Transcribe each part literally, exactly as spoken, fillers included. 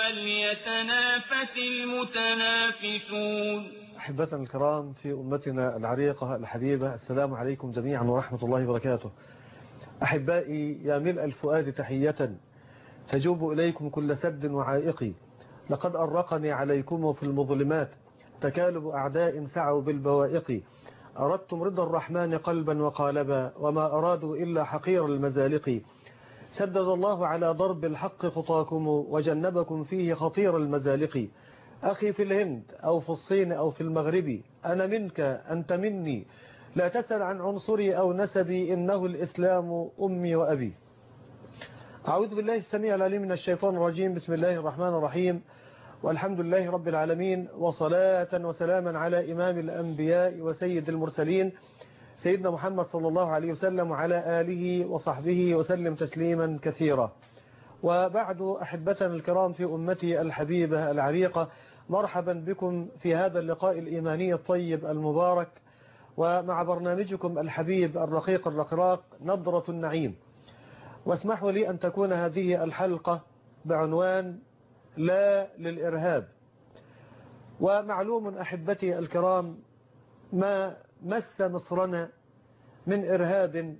فليتنافس المتنافسون. أحبتنا الكرام في أمتنا العريقة الحبيبة، السلام عليكم جميعا ورحمة الله وبركاته. أحبائي، يا ملء الفؤاد تحية تجوب إليكم كل سد وعائق، لقد أرقني عليكم في المظلمات تكالب أعداء سعوا بالبوائق. أردتم رضا الرحمن قلبا وقالبا، وما أرادوا إلا حقير المزالق. سدد الله على ضرب الحق خطاكم، وجنبكم فيه خطير المزالق. أخي في الهند أو في الصين أو في المغرب، أنا منك أنت مني، لا تسأل عن عنصري أو نسبي، إنه الإسلام أمي وأبي. أعوذ بالله السميع العليم من الشيطان الرجيم. بسم الله الرحمن الرحيم، والحمد لله رب العالمين، وصلاة وسلاما على إمام الأنبياء وسيد المرسلين سيدنا محمد صلى الله عليه وسلم، وعلى آله وصحبه وسلم تسليما كثيرا. وبعد، أحبتنا الكرام في أمتي الحبيبة العريقة، مرحبا بكم في هذا اللقاء الإيماني الطيب المبارك، ومع برنامجكم الحبيب الرقيق الرقراق نظرة النعيم. واسمحوا لي أن تكون هذه الحلقة بعنوان لا للإرهاب. ومعلوم أحبتي الكرام ما مس مصرنا من إرهاب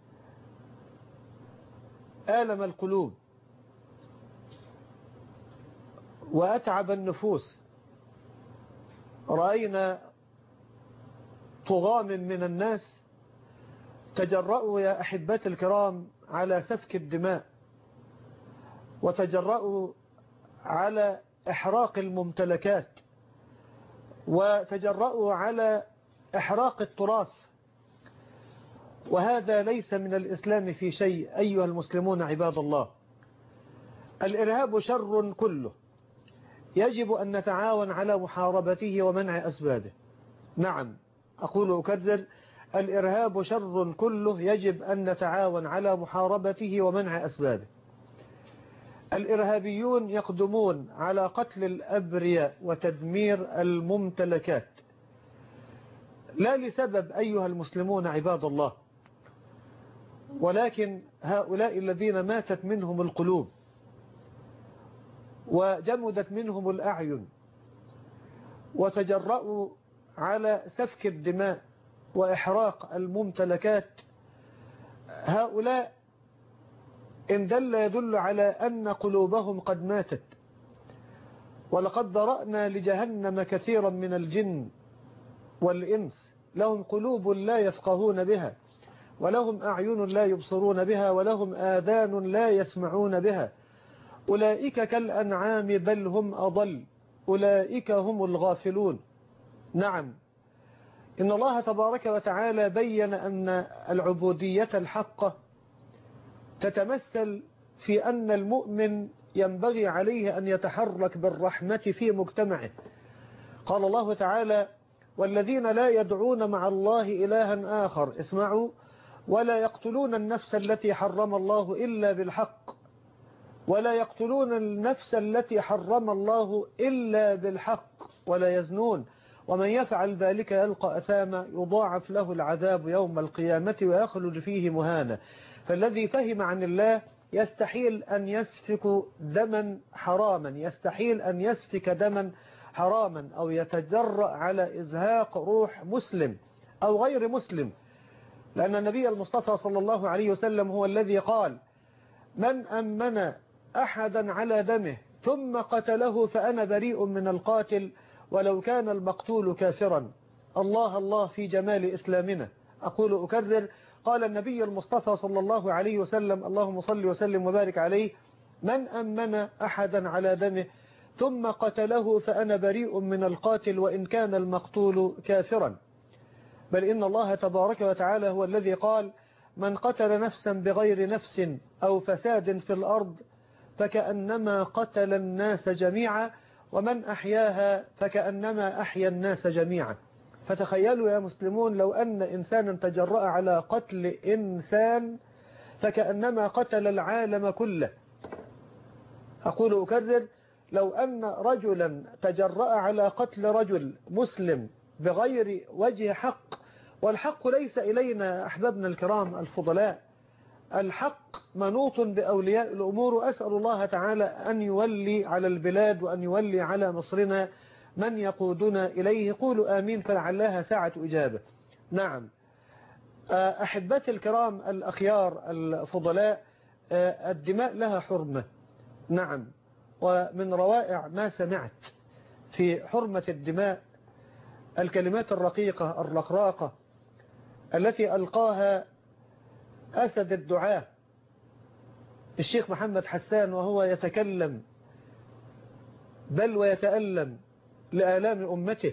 آلم القلوب وأتعب النفوس. رأينا طغام من الناس تجرؤوا يا أحبتي الكرام على سفك الدماء، وتجرؤوا على إحراق الممتلكات، وتجرؤوا على إحراق التراث. وهذا ليس من الإسلام في شيء أيها المسلمون عباد الله. الإرهاب شر كله، يجب أن نتعاون على محاربته ومنع أسبابه. نعم، أقول أكرر، الإرهاب شر كله، يجب أن نتعاون على محاربته ومنع أسبابه. الإرهابيون يقدمون على قتل الأبرياء وتدمير الممتلكات، لا لسبب أيها المسلمون عباد الله، ولكن هؤلاء الذين ماتت منهم القلوب وجمدت منهم الأعين وتجرؤوا على سفك الدماء وإحراق الممتلكات، هؤلاء إن دل يدل على أن قلوبهم قد ماتت. ولقد ذرأنا لجهنم كثيرا من الجن والإنس، لهم قلوب لا يفقهون بها، ولهم أعين لا يبصرون بها، ولهم آذان لا يسمعون بها. أولئك كالأنعام بل هم أضل، أولئك هم الغافلون. نعم، إن الله تبارك وتعالى بين أن العبودية الحقة تتمثل في أن المؤمن ينبغي عليه أن يتحرك بالرحمة في مجتمعه. قال الله تعالى: والذين لا يدعون مع الله إلها آخر، اسمعوا، ولا يقتلون النفس التي حرم الله إلا بالحق، ولا يقتلون النفس التي حرم الله إلا بالحق، ولا يزنون، ومن يفعل ذلك يلقى أثاما يضاعف له العذاب يوم القيامة ويخلد فيه مهانا. فالذي فهم عن الله يستحيل أن يسفك دما حراما، يستحيل أن يسفك دما حراما أو يتجرأ على إزهاق روح مسلم أو غير مسلم، لأن النبي المصطفى صلى الله عليه وسلم هو الذي قال: من أمن أحدا على دمه ثم قتله فأنا بريء من القاتل ولو كان المقتول كافرا. الله الله في جمال إسلامنا. أقول أكرر، قال النبي المصطفى صلى الله عليه وسلم، اللهم صل وسلم وبارك عليه: من أمن أحدا على دمه ثم قتله فأنا بريء من القاتل وإن كان المقتول كافرا. بل إن الله تبارك وتعالى هو الذي قال: من قتل نفسا بغير نفس أو فساد في الأرض فكأنما قتل الناس جميعا، ومن أحياها فكأنما أحيا الناس جميعا. فتخيلوا يا مسلمون، لو أن إنسانا تجرأ على قتل إنسان فكأنما قتل العالم كله. أقول أكرر، لو أن رجلا تجرأ على قتل رجل مسلم بغير وجه حق، والحق ليس إلينا أحبابنا الكرام الفضلاء، الحق منوط بأولياء الأمور، وأسأل الله تعالى أن يولي على البلاد وأن يولي على مصرنا من يقودنا إليه. قولوا آمين فلعلها ساعة إجابة. نعم أحبتي الكرام الأخيار الفضلاء، الدماء لها حرمة. نعم، ومن روائع ما سمعت في حرمة الدماء الكلمات الرقيقة الرقراقة التي ألقاها أسد الدعاة الشيخ محمد حسان وهو يتكلم بل ويتألم لآلام أمته،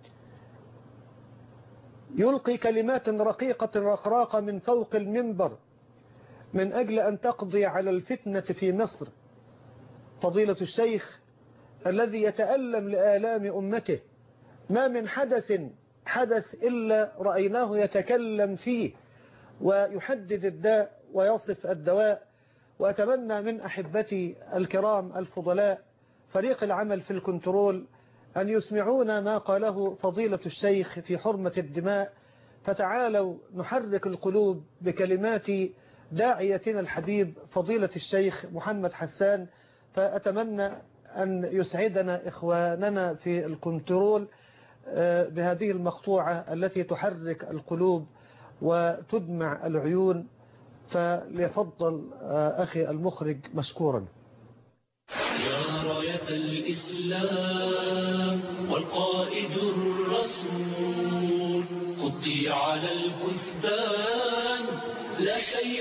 يلقي كلمات رقيقة رقراقة من فوق المنبر من أجل أن تقضي على الفتنة في مصر. فضيلة الشيخ الذي يتألم لآلام أمته ما من حدث حدث إلا رأيناه يتكلم فيه ويحدد الداء ويصف الدواء. وأتمنى من أحبتي الكرام الفضلاء فريق العمل في الكنترول أن يسمعونا ما قاله فضيلة الشيخ في حرمة الدماء، فتعالوا نحرك القلوب بكلمات داعيتنا الحبيب فضيلة الشيخ محمد حسان. فأتمنى أن يسعدنا إخواننا في الكنترول بهذه المقطوعة التي تحرك القلوب وتدمع العيون. فليفضل أخي المخرج مشكورا. يا راية الإسلام والقائد الرسول خطي على الكثبان لا شيء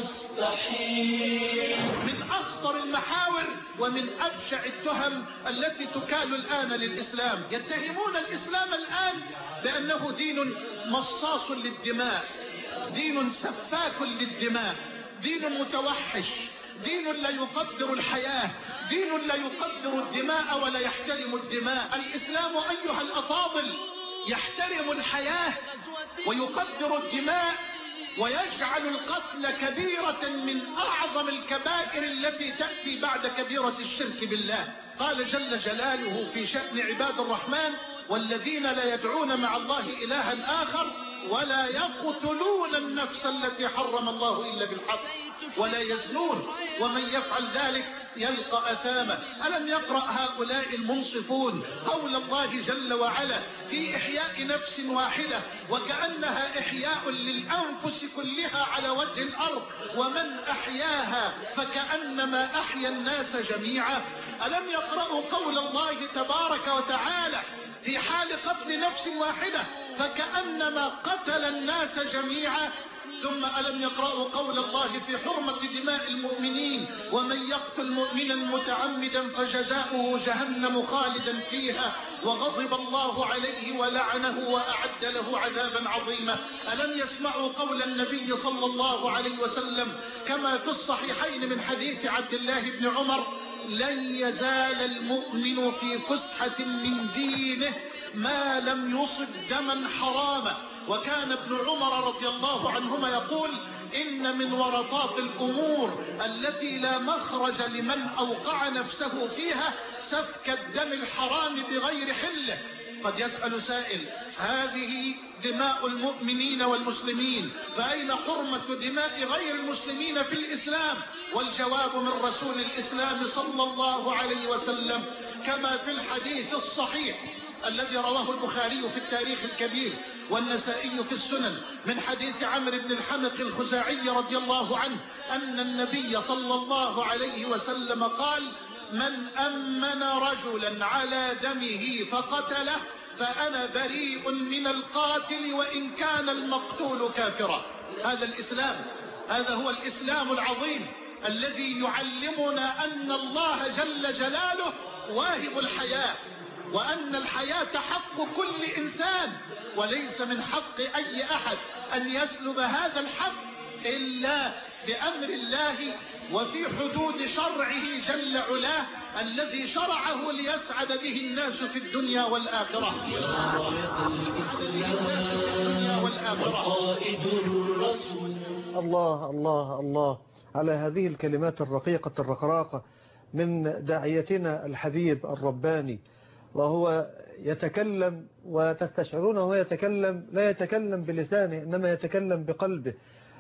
مستحيل. من أخطر المحاور ومن أبشع التهم التي تكال الآن للإسلام، يتهمون الإسلام الآن بأنه دين مصاص للدماء، دين سفاك للدماء، دين متوحش، دين لا يقدر الحياة، دين لا يقدر الدماء ولا يحترم الدماء. الإسلام أيها الأفاضل يحترم الحياة ويقدر الدماء ويجعل القتل كبيرة من أعظم الكبائر التي تأتي بعد كبيرة الشرك بالله. قال جل جلاله في شأن عباد الرحمن: والذين لا يدعون مع الله إلها آخر ولا يقتلون النفس التي حرم الله إلا بالحق ولا يزنون ومن يفعل ذلك يلقى أثاما. ألم يقرأ هؤلاء المنصفون قول الله جل وعلا في إحياء نفس واحدة وكأنها إحياء للأنفس كلها على وجه الأرض، ومن أحياها فكأنما أحيا الناس جميعا؟ ألم يقرأوا قول الله تبارك وتعالى في حال قتل نفس واحدة فكأنما قتل الناس جميعا؟ ثم ألم يقرأوا قول الله في حرمة دماء المؤمنين: ومن يقتل مؤمنا متعمدا فجزاؤه جهنم خالدا فيها وغضب الله عليه ولعنه وأعد له عذابا عظيما. ألم يسمعوا قول النبي صلى الله عليه وسلم كما في الصحيحين من حديث عبد الله بن عمر: لن يزال المؤمن في فسحة من دينه ما لم يصب دما حراما. وكان ابن عمر رضي الله عنهما يقول: إن من ورطات الأمور التي لا مخرج لمن أوقع نفسه فيها سفك الدم الحرام بغير حله. قد يسأل سائل: هذه دماء المؤمنين والمسلمين، فأين حرمة دماء غير المسلمين في الإسلام؟ والجواب من رسول الإسلام صلى الله عليه وسلم كما في الحديث الصحيح الذي رواه البخاري في التاريخ الكبير والنسائي في السنن من حديث عمرو بن الحمق الخزاعي رضي الله عنه أن النبي صلى الله عليه وسلم قال: من أمن رجلا على دمه فقتله فأنا بريء من القاتل وإن كان المقتول كافرا. هذا الإسلام، هذا هو الإسلام العظيم الذي يعلمنا أن الله جل جلاله واهب الحياة، وأن الحياة حق كل إنسان، وليس من حق أي أحد أن يسلب هذا الحق إلا بأمر الله وفي حدود شرعه جل علاه الذي شرعه ليسعد به الناس في الدنيا والآخرة. يا راية الإسلام والقائد الرسول. الله الله الله على هذه الكلمات الرقيقة الرقراقة من داعيتنا الحبيب الرباني، وهو يتكلم وتستشعرونه وهو يتكلم لا يتكلم بلسانه إنما يتكلم بقلبه.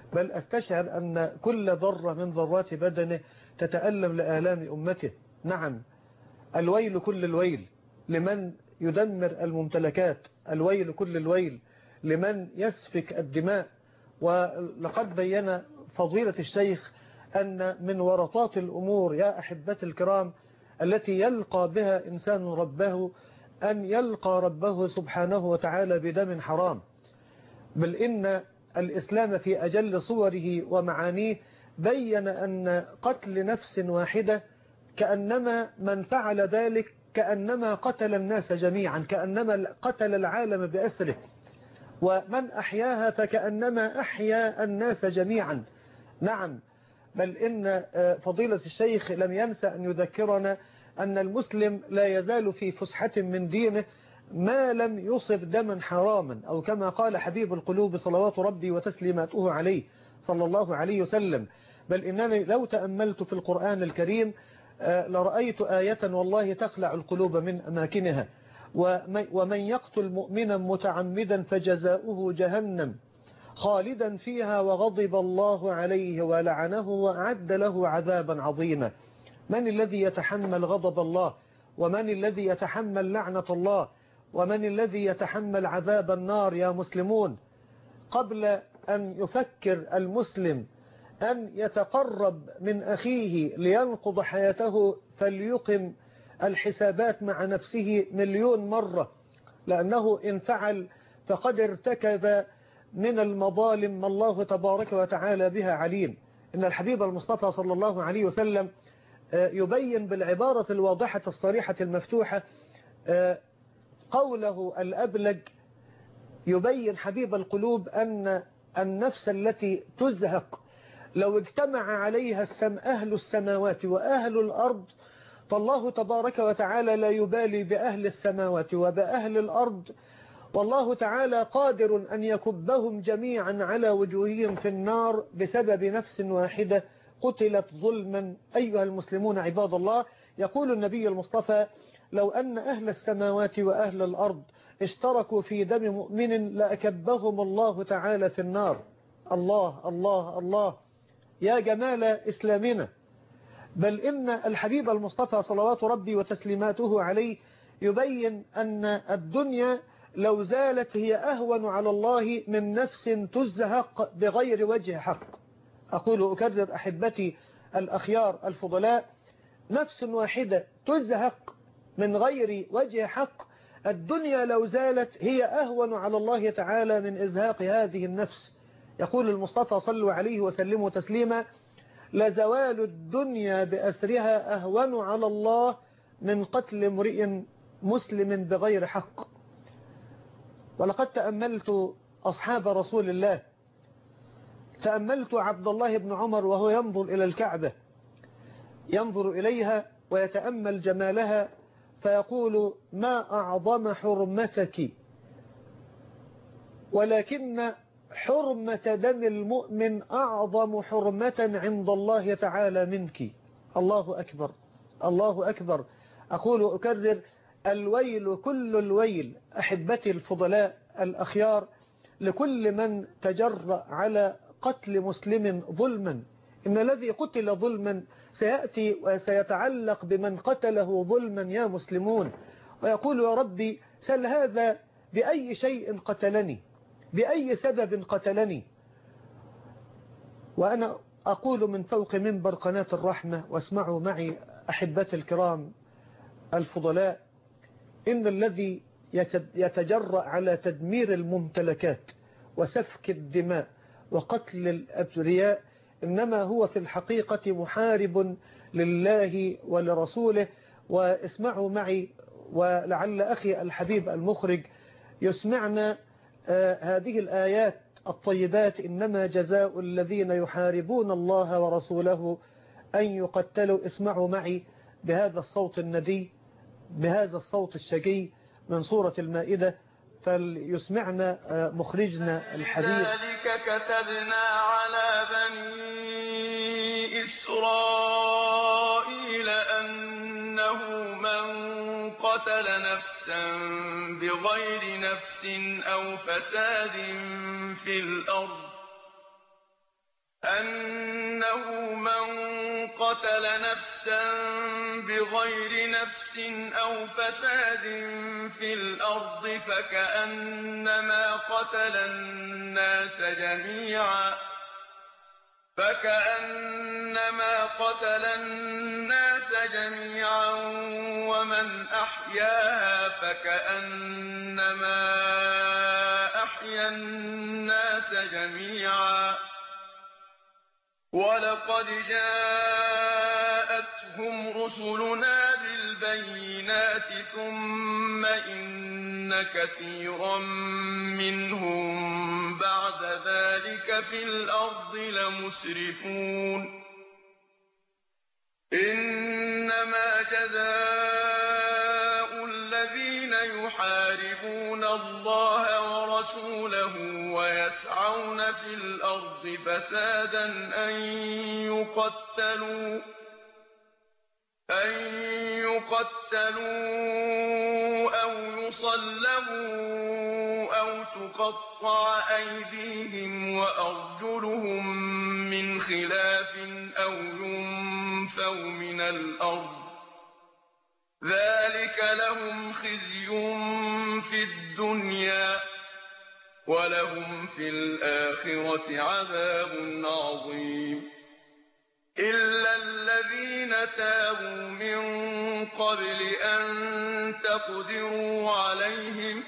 بل أستشعر أن كل ذرة من ذرات بدنه تتألم لآلام أمته. نعم، الويل كل الويل لمن يدمر الممتلكات، الويل كل الويل لمن يسفك الدماء. ولقد بين فضيلة الشيخ أن من ورطات الأمور يا أحبتي الكرام التي يلقى بها إنسان ربه أن يلقى ربه سبحانه وتعالى بدم حرام. بل إن الإسلام في أجل صوره ومعانيه بين أن قتل نفس واحدة كأنما من فعل ذلك كأنما قتل الناس جميعا، كأنما قتل العالم بأسره، ومن أحياها فكأنما أحيا الناس جميعا. نعم، بل إن فضيلة الشيخ لم ينسى أن يذكرنا أن المسلم لا يزال في فسحة من دينه ما لم يصب دما حراما، أو كما قال حبيب القلوب صلوات ربي وتسليماته عليه صلى الله عليه وسلم. بل إنني لو تأملت في القرآن الكريم لرأيت آية والله تخلع القلوب من أماكنها: ومن يقتل مؤمنا متعمدا فجزاؤه جهنم خالدا فيها وغضب الله عليه ولعنه وأعد له عذابا عظيما. من الذي يتحمل غضب الله؟ ومن الذي يتحمل لعنة الله؟ ومن الذي يتحمل عذاب النار يا مسلمون؟ قبل أن يفكر المسلم أن يتقرب من أخيه لينقض حياته فليقم الحسابات مع نفسه مليون مرة، لأنه إن فعل فقد ارتكب من المظالم ما الله تبارك وتعالى بها عليم. إن الحبيب المصطفى صلى الله عليه وسلم يبين بالعبارة الواضحة الصريحة المفتوحة قوله الأبلج، يبين حبيب القلوب أن النفس التي تزهق لو اجتمع عليها السم أهل السماوات وأهل الأرض فالله تبارك وتعالى لا يبالي بأهل السماوات وبأهل الأرض، والله تعالى قادر أن يكبهم جميعا على وجوههم في النار بسبب نفس واحدة قتلت ظلما. أيها المسلمون عباد الله، يقول النبي المصطفى: لو أن أهل السماوات وأهل الأرض اشتركوا في دم مؤمن لأكبهم الله تعالى في النار. الله الله الله يا جمال إسلامنا. بل إن الحبيب المصطفى صلوات ربي وتسليماته عليه يبين أن الدنيا لو زالت هي أهون على الله من نفس تزهق بغير وجه حق. أقول أكرر أحبتي الأخيار الفضلاء: نفس واحدة تزهق من غير وجه حق، الدنيا لو زالت هي أهون على الله تعالى من إزهاق هذه النفس. يقول المصطفى صلوا عليه وسلموا تسليما: لزوال الدنيا بأسرها أهون على الله من قتل امرئ مسلم بغير حق. ولقد تأملت أصحاب رسول الله، تأملت عبد الله بن عمر وهو ينظر إلى الكعبة، ينظر إليها ويتأمل جمالها فيقول: ما أعظم حرمتك، ولكن حرمة دم المؤمن أعظم حرمة عند الله تعالى منك. الله أكبر الله أكبر. أقول أكرر: الويل كل الويل أحبتي الفضلاء الأخيار لكل من تجرأ على قتل مسلم ظلما. إن الذي قتل ظلما سيأتي وسيتعلق بمن قتله ظلما يا مسلمون، ويقول: يا ربي سل هذا بأي شيء قتلني، بأي سبب قتلني. وأنا أقول من فوق منبر قناة الرحمة، واسمعوا معي أحبتي الكرام الفضلاء: إن الذي يتجرأ على تدمير الممتلكات وسفك الدماء وقتل الأبرياء إنما هو في الحقيقة محارب لله ولرسوله. واسمعوا معي، ولعل أخي الحبيب المخرج يسمعنا آه هذه الآيات الطيبات: إنما جزاء الذين يحاربون الله ورسوله أن يقتلوا. اسمعوا معي بهذا الصوت الندي، بهذا الصوت الشجي من سورة المائدة، فليسمعنا آه مخرجنا الحبيب. ذلك كتبنا على بني إسرائيل أنه من قتل نفسا بغير نفس أو فساد في الأرض أنه من قتل نفسا بغير نفس أو فساد في الأرض فكأنما قتل الناس جميعا فكأنما قتل الناس جميعا ومن أحياها فكأنما أحيا الناس جميعا ولقد جاءتهم رسلنا بالبينات ثم إن كثيرا منهم بعد ذلك في الأرض لمسرفون إنما جزاء الذين يحاربون الله ورسوله ويسعون في الأرض فسادا أن يقتلوا أن يقتلوا أو يصلبوا أو تقطع أيديهم وأرجلهم من خلاف أو ينفوا من الأرض ذلك لهم خزي في الدنيا ولهم في الآخرة عذاب عظيم إلا الذين تابوا من قبل أن تقدروا عليهم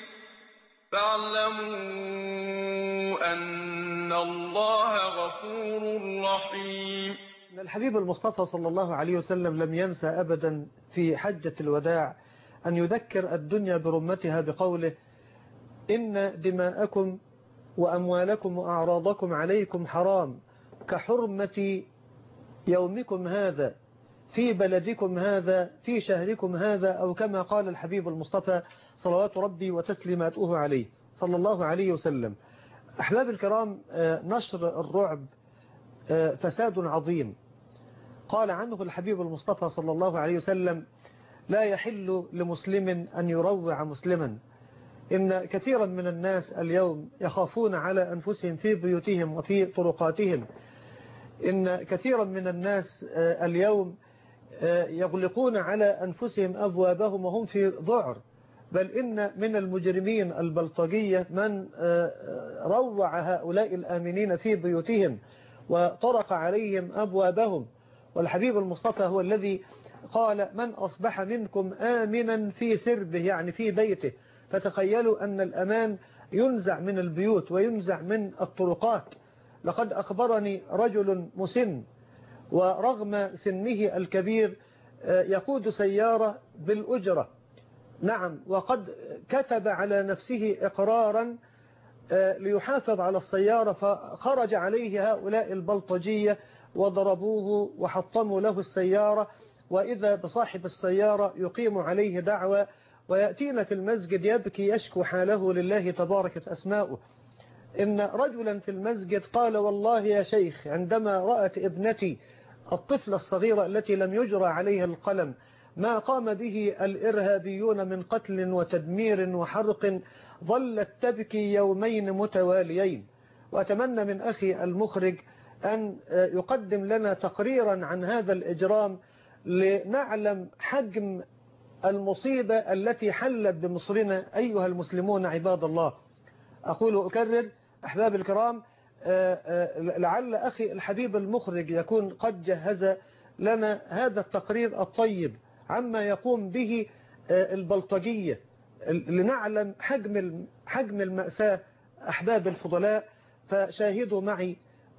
فاعلموا أن الله غفور رحيم. الحبيب المصطفى صلى الله عليه وسلم لم ينسى أبدا في حجة الوداع أن يذكر الدنيا برمتها بقوله إن دماءكم وأموالكم وأعراضكم عليكم حرام كحرمة يومكم هذا في بلدكم هذا في شهركم هذا، أو كما قال الحبيب المصطفى صلوات ربي وتسليماته عليه صلى الله عليه وسلم. أحباب الكرام، نشر الرعب فساد عظيم قال عنه الحبيب المصطفى صلى الله عليه وسلم لا يحل لمسلم أن يروع مسلما. إن كثيرا من الناس اليوم يخافون على أنفسهم في بيوتهم وفي طرقاتهم. إن كثيرا من الناس اليوم يغلقون على أنفسهم أبوابهم وهم في ذعر، بل إن من المجرمين البلطجية من روع هؤلاء الآمنين في بيوتهم وطرق عليهم أبوابهم. والحبيب المصطفى هو الذي قال من أصبح منكم آمنا في سربه، يعني في بيته. فتخيلوا أن الأمان ينزع من البيوت وينزع من الطرقات. لقد أخبرني رجل مسن ورغم سنه الكبير يقود سيارة بالأجرة، نعم، وقد كتب على نفسه إقرارا ليحافظ على السيارة، فخرج عليه هؤلاء البلطجية وضربوه وحطموا له السيارة، وإذا بصاحب السيارة يقيم عليه دعوة ويأتينا في المسجد يبكي يشكو حاله لله تباركت أسماؤه. إن رجلا في المسجد قال والله يا شيخ عندما رأت ابنتي الطفلة الصغيرة التي لم يجرى عليها القلم ما قام به الإرهابيون من قتل وتدمير وحرق ظلت تبكي يومين متواليين. وأتمنى من أخي المخرج أن يقدم لنا تقريرا عن هذا الإجرام لنعلم حجم المصيبة التي حلت بمصرنا أيها المسلمون عباد الله. أقول أكرر أحباب الكرام، لعل أخي الحبيب المخرج يكون قد جهز لنا هذا التقرير الطيب عما يقوم به البلطجية لنعلم حجم حجم المأساة. أحباب الفضلاء، فشاهدوا معي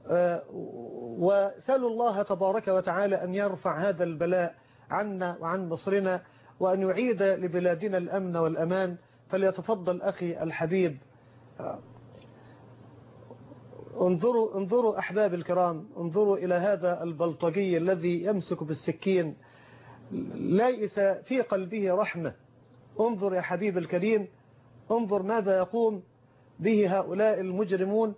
وسألوا الله تبارك وتعالى أن يرفع هذا البلاء عنا وعن مصرنا وأن يعيد لبلادنا الأمن والأمان. فليتفضل أخي الحبيب. انظروا انظروا أحباب الكرام، انظروا إلى هذا البلطجي الذي يمسك بالسكين ليس في قلبه رحمة. انظر يا حبيب الكريم، انظر ماذا يقوم به هؤلاء المجرمون.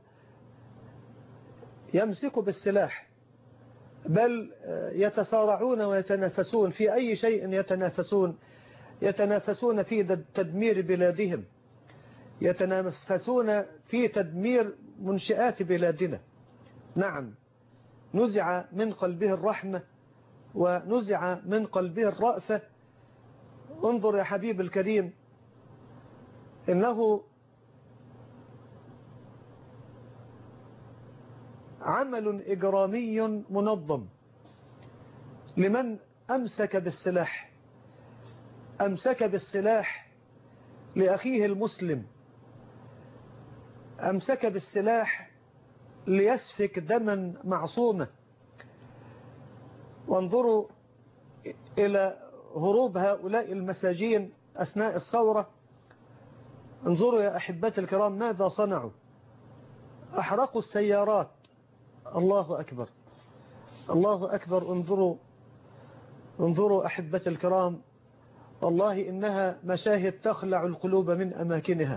يمسكوا بالسلاح، بل يتصارعون ويتنافسون في أي شيء يتنافسون. يتنافسون في تدمير بلادهم، يتنافسون في تدمير منشآت بلادنا. نعم، نزع من قلبه الرحمة ونزع من قلبه الرأفة. انظر يا حبيب الكريم، إنه عمل إجرامي منظم لمن أمسك بالسلاح، أمسك بالسلاح لأخيه المسلم، أمسك بالسلاح ليسفك دما معصومة. وانظروا إلى هروب هؤلاء المساجين أثناء الثورة. انظروا يا أحبتي الكرام ماذا صنعوا، أحرقوا السيارات. الله أكبر، الله أكبر. انظروا انظروا أحبتي الكرام، والله إنها مشاهد تخلع القلوب من أماكنها.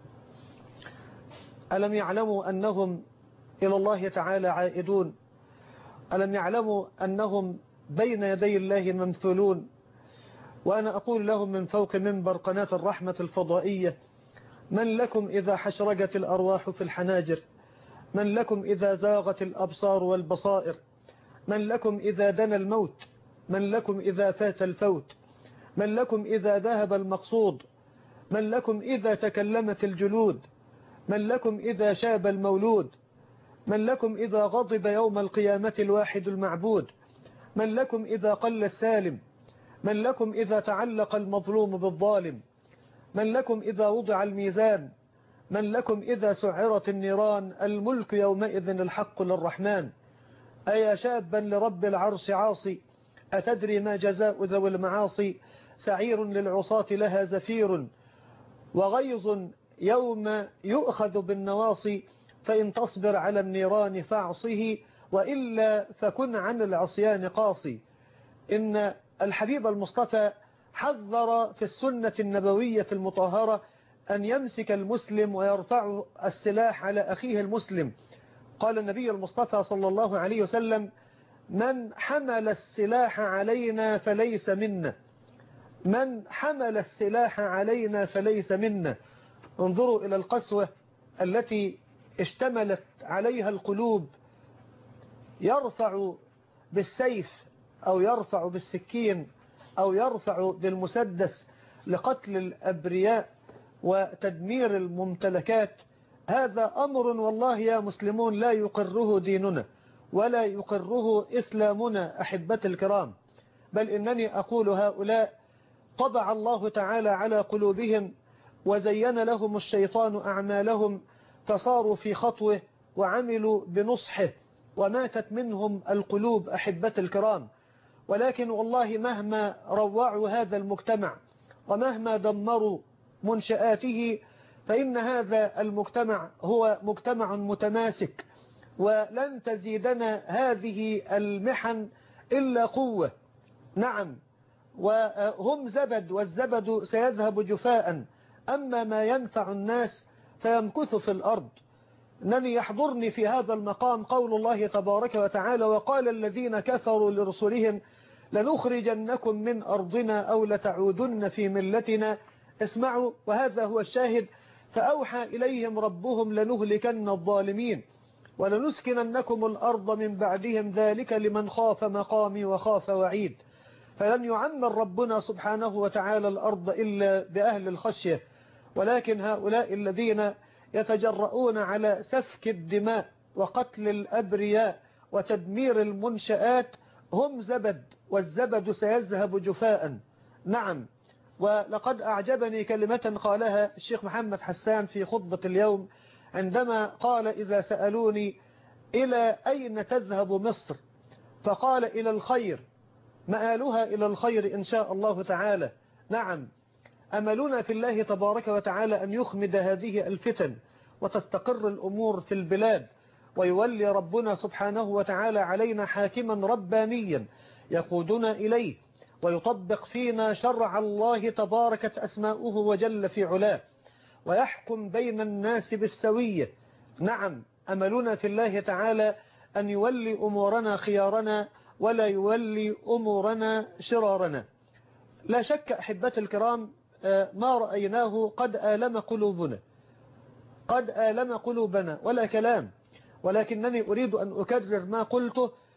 ألم يعلموا أنهم إلى الله تعالى عائدون؟ ألم يعلموا أنهم بين يدي الله ممثولون؟ وأنا أقول لهم من فوق منبر قناة الرحمة الفضائية: من لكم إذا حشرجت الأرواح في الحناجر؟ من لكم إذا زاغت الأبصار والبصائر؟ من لكم إذا دنا الموت؟ من لكم إذا فات الفوت؟ من لكم إذا ذهب المقصود؟ من لكم إذا تكلمت الجلود؟ من لكم إذا شاب المولود؟ من لكم إذا غضب يوم القيامة الواحد المعبود؟ من لكم إذا قل السالم؟ من لكم إذا تعلق المظلوم بالظالم؟ من لكم إذا وضع الميزان؟ من لكم إذا سعرت النيران؟ الملك يومئذ الحق للرحمن. أيا شابا لرب العرش عاصي، أتدري ما جزاء ذوي المعاصي؟ سعير للعصاة لها زفير، وغيظ يوم يؤخذ بالنواصي. فإن تصبر على النيران فاعصه، وإلا فكن عن العصيان قاصي. إن الحبيب المصطفى حذر في السنة النبوية المطهرة أن يمسك المسلم ويرفع السلاح على أخيه المسلم. قال النبي المصطفى صلى الله عليه وسلم: من حمل السلاح علينا فليس منا، من حمل السلاح علينا فليس منا. انظروا إلى القسوة التي اشتملت عليها القلوب. يرفع بالسيف أو يرفع بالسكين أو يرفع بالمسدس لقتل الأبرياء وتدمير الممتلكات. هذا أمر والله يا مسلمون لا يقره ديننا ولا يقره إسلامنا أحبتي الكرام. بل إنني أقول هؤلاء طبع الله تعالى على قلوبهم وزين لهم الشيطان أعمالهم، فصاروا في خطوه وعملوا بنصحه، وماتت منهم القلوب أحبتي الكرام. ولكن والله مهما روعوا هذا المجتمع ومهما دمروا منشآته، فإن هذا المجتمع هو مجتمع متماسك، ولن تزيدنا هذه المحن إلا قوة. نعم، وهم زبد والزبد سيذهب جفاء، أما ما ينفع الناس فيمكث في الأرض. أنني يحضرني في هذا المقام قول الله تبارك وتعالى: وقال الذين كفروا لرسلهم لنخرجنكم من أرضنا أو لتعودن في ملتنا. اسمعوا، وهذا هو الشاهد: فأوحى إليهم ربهم لنهلكن الظالمين ولنسكننكم الأرض من بعدهم ذلك لمن خاف مقامي وخاف وعيد. فلن يعمر ربنا سبحانه وتعالى الأرض إلا بأهل الخشية. ولكن هؤلاء الذين يتجرؤون على سفك الدماء وقتل الأبرياء وتدمير المنشآت هم زبد، والزبد سيذهب جفاء. نعم، ولقد أعجبني كلمة قالها الشيخ محمد حسان في خطبة اليوم، عندما قال: إذا سألوني إلى أين تذهب مصر؟ فقال: إلى الخير، مآلها إلى الخير إن شاء الله تعالى. نعم، أملنا في الله تبارك وتعالى أن يخمد هذه الفتن وتستقر الأمور في البلاد، ويولي ربنا سبحانه وتعالى علينا حاكما ربانيا يقودنا إليه ويطبق فينا شرع الله تباركت أسماؤه وجل في علاه، ويحكم بين الناس بالسوية. نعم، أملنا في الله تعالى أن يولي أمورنا خيارنا ولا يولي أمورنا شرارنا. لا شك أحبتي الكرام ما رأيناه قد آلم قلوبنا، قد آلم قلوبنا ولا كلام. ولكنني أريد أن أكرر ما قلته: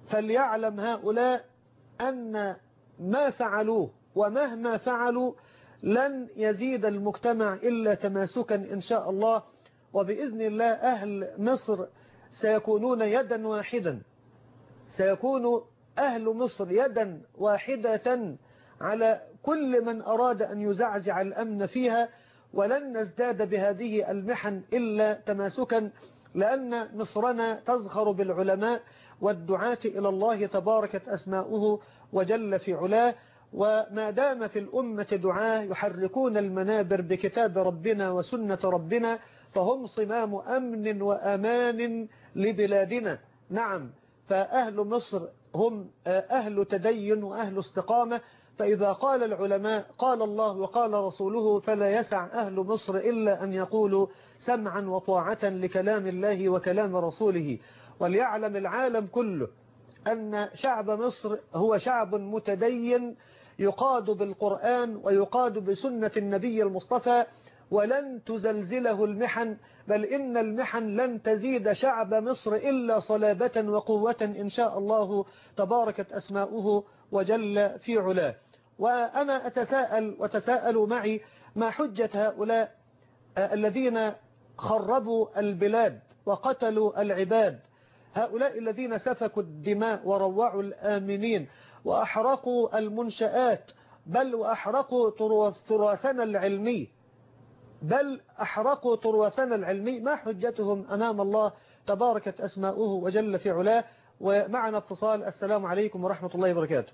فليعلم هؤلاء أن ما فعلوه ومهما فعلوا لن يزيد المجتمع إلا تماسكا إن شاء الله. وبإذن الله أهل مصر سيكونون يدا واحدا، سيكون أهل مصر يدا واحدة على كل من أراد أن يزعزع الأمن فيها، ولن نزداد بهذه المحن إلا تماسكا، لأن مصرنا تزخر بالعلماء والدعاة إلى الله تباركت أسماؤه وجل في علاه. وما دام في الأمة دعاة يحركون المنابر بكتاب ربنا وسنة ربنا فهم صمام أمن وأمان لبلادنا. نعم، فأهل مصر هم أهل تدين وأهل استقامة، فإذا قال العلماء قال الله وقال رسوله فلا يسع أهل مصر إلا أن يقولوا سمعا وطاعة لكلام الله وكلام رسوله. وليعلم العالم كله أن شعب مصر هو شعب متدين يقاد بالقرآن ويقاد بسنة النبي المصطفى، ولن تزلزله المحن، بل إن المحن لن تزيد شعب مصر إلا صلابة وقوة إن شاء الله تباركت أسماؤه وجل في علاه. وأنا أتساءل وتساءلوا معي ما حجة هؤلاء الذين خربوا البلاد وقتلوا العباد، هؤلاء الذين سفكوا الدماء وروعوا الآمنين وأحرقوا المنشآت، بل وأحرقوا تراثنا العلمي بل أحرقوا تراثنا العلمي ما حجتهم أمام الله تباركت أسماؤه وجل في علاه؟ ومعنا اتصال. السلام عليكم ورحمة الله وبركاته.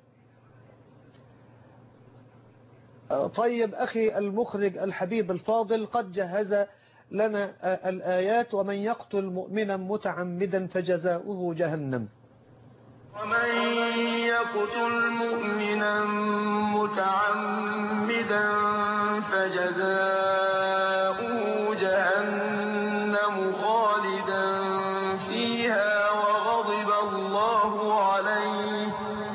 طيب أخي المخرج الحبيب الفاضل قد جهز لنا الآيات: ومن يقتل مؤمنا متعمدا فجزاؤه جهنم. ومن يقتل مؤمنا متعمدا فجزاؤه جهنم خالدا فيها وغضب الله عليه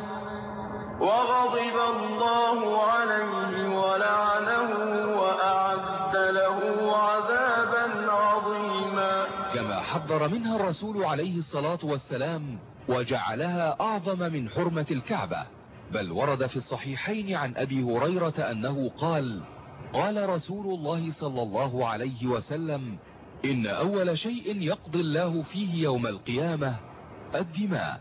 وغضب الله عليه ولعنه وأعد له عذابا عظيما. كما حذر منها الرسول عليه الصلاة والسلام وجعلها أعظم من حرمة الكعبة، بل ورد في الصحيحين عن أبي هريرة أنه قال: قال رسول الله صلى الله عليه وسلم: إن أول شيء يقضي الله فيه يوم القيامة الدماء.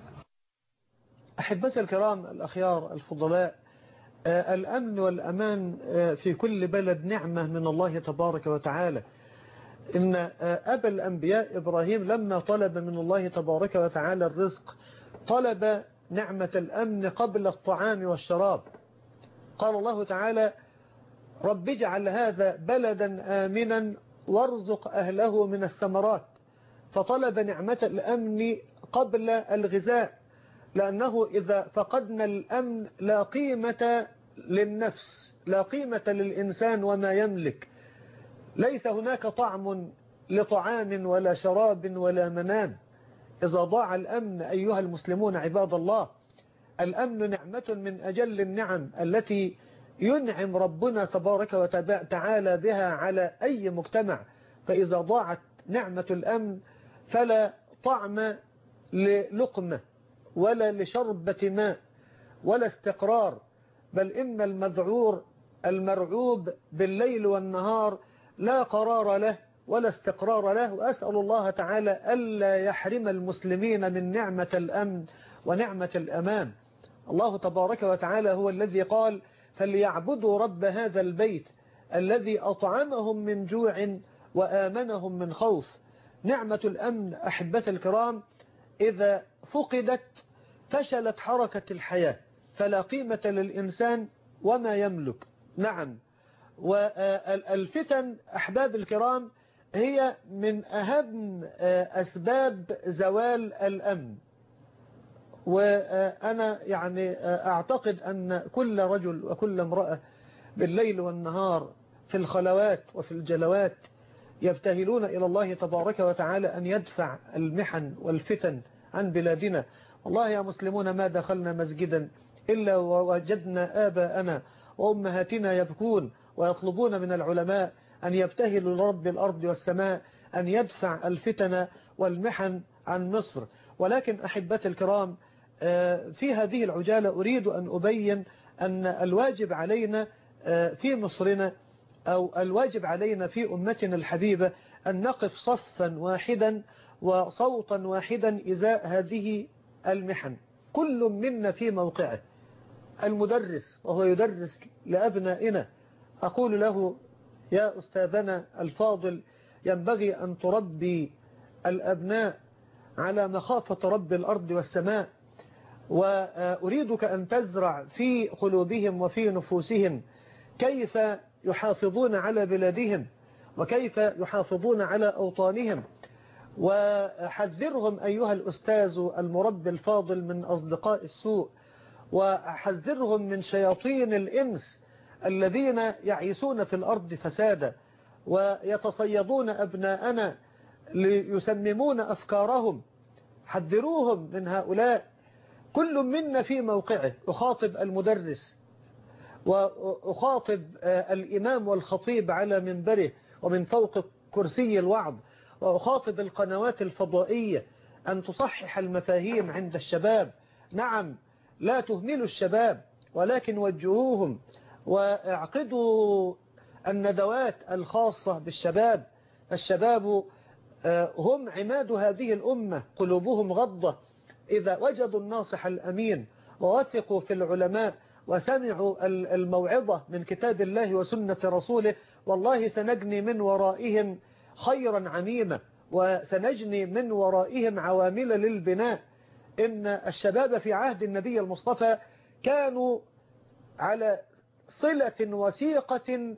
أحبتي الكرام الأخيار الفضلاء، الأمن والأمان في كل بلد نعمة من الله تبارك وتعالى. إن أبا الأنبياء إبراهيم لما طلب من الله تبارك وتعالى الرزق طلب نعمة الأمن قبل الطعام والشراب. قال الله تعالى: رب اجعل هذا بلدا آمنا وارزق أهله من الثمرات. فطلب نعمة الأمن قبل الغذاء، لأنه إذا فقدنا الأمن لا قيمة للنفس، لا قيمة للإنسان وما يملك. ليس هناك طعم لطعام ولا شراب ولا منام إذا ضاع الأمن. أيها المسلمون عباد الله، الأمن نعمة من أجل النعم التي ينعم ربنا تبارك وتعالى بها على أي مجتمع. فإذا ضاعت نعمة الأمن فلا طعم للقمة ولا لشربة ماء ولا استقرار، بل إن المذعور المرعوب بالليل والنهار لا قرار له ولا استقرار له. وأسأل الله تعالى ألا يحرم المسلمين من نعمة الأمن ونعمة الأمان. الله تبارك وتعالى هو الذي قال: فليعبدوا رب هذا البيت الذي أطعمهم من جوع وآمنهم من خوف. نعمة الأمن أحبتي الكرام إذا فقدت فشلت حركة الحياة، فلا قيمة للإنسان وما يملك. نعم، والفتن أحباب الكرام هي من أهم أسباب زوال الأمن. وأنا يعني أعتقد أن كل رجل وكل امرأة بالليل والنهار في الخلوات وفي الجلوات يبتهلون إلى الله تبارك وتعالى أن يدفع المحن والفتن عن بلادنا. والله يا مسلمون ما دخلنا مسجدا إلا ووجدنا آباءنا وأمهاتنا يبكون ويطلبون من العلماء أن يبتهلوا لرب الأرض والسماء أن يدفع الفتن والمحن عن مصر. ولكن أحبتي الكرام، في هذه العجالة أريد أن أبين أن الواجب علينا في مصرنا أو الواجب علينا في أمتنا الحبيبة أن نقف صفا واحدا وصوتا واحدا إزاء هذه المحن. كل منا في موقعه. المدرس وهو يدرس لأبنائنا أقول له يا أستاذنا الفاضل ينبغي أن تربي الأبناء على مخافة رب الأرض والسماء، وأريدك أن تزرع في قلوبهم وفي نفوسهم كيف يحافظون على بلادهم وكيف يحافظون على أوطانهم، وحذرهم أيها الأستاذ المربي الفاضل من أصدقاء السوء، وحذرهم من شياطين الإنس الذين يعيسون في الأرض فسادا ويتصيدون أبناءنا ليسممون أفكارهم. حذروهم من هؤلاء. كل منا في موقعه. أخاطب المدرس وأخاطب الإمام والخطيب على منبره ومن فوق كرسي الوعظ، وأخاطب القنوات الفضائية أن تصحح المفاهيم عند الشباب. نعم، لا تهملوا الشباب ولكن وجهوهم واعقدوا الندوات الخاصة بالشباب. الشباب هم عماد هذه الأمة، قلوبهم غضة. إذا وجدوا الناصح الأمين ووثقوا في العلماء وسمعوا الموعظة من كتاب الله وسنة رسوله، والله سنجني من ورائهم خيرا عميما وسنجني من ورائهم عوامل للبناء. إن الشباب في عهد النبي المصطفى كانوا على صلة وثيقة